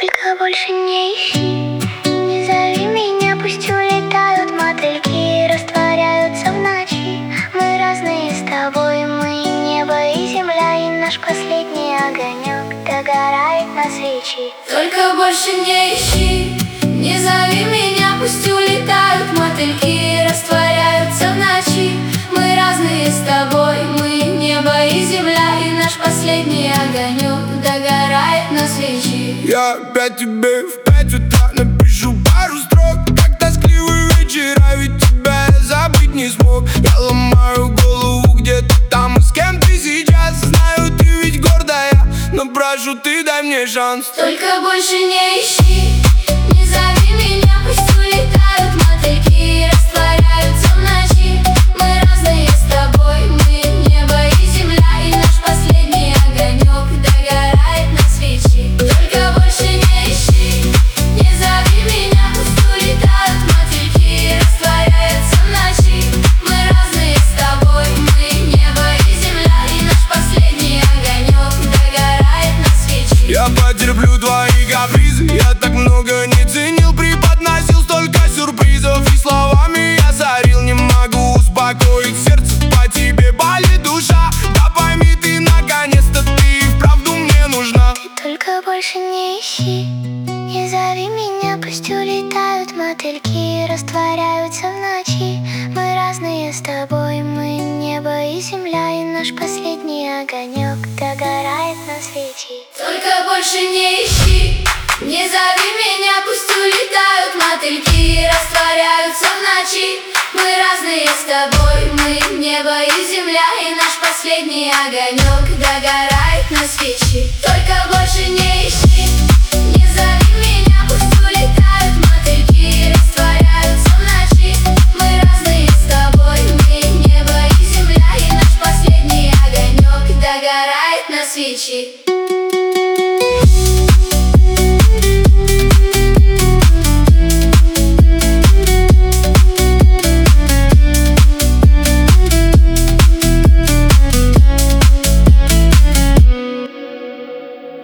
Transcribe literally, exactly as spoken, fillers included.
Только больше не ищи, не зови меня, пусть улетают мотыльки, растворяются в ночи. Мы разные с тобой, мы небо и земля, и наш последний огонек догорает на свечи. Только больше не ищи, не зови меня, пусть улетают мотыльки, растворяются в ночи. Мы разные с тобой, мы небо и земля, и наш последний огонек догорает на свечи. Я опять тебе в пять утра напишу пару строк. Как тоскливый вечер, а ведь тебя я забыть не смог. Я ломаю голову, где ты там и с кем ты сейчас. Знаю, ты ведь гордая, но прошу, ты дай мне шанс. Только больше не ищи, не зови меня, пусть улетают мотыльки, растворяются в ночи. Мы разные с тобой, мы небо и земля, и наш последний огонек догорает на свечи. Только больше не ищи, не зови меня, пусть улетают мотыльки, растворяются в ночи. Мы разные с тобой, мы небо и земля, и наш последний огонек догорает на свечи. Я потерплю твои капризы, я так много не ценил, преподносил столько сюрпризов, и словами я сорил. Не могу успокоить сердце, по тебе болит душа. Да пойми ты, наконец-то ты вправду мне нужна. Только больше не ищи, не зови меня, пусть улетают мотыльки, растворяются в ночи. Мы разные с тобой, мы небо и земля, и наш последний огонек догорает на свечи. Только больше не ищи, не зови меня, пусть улетают мотыльки, растворяются в ночи. Мы разные с тобой, мы небо и земля, и наш последний огонек догорает на свечи. Только больше не ищи.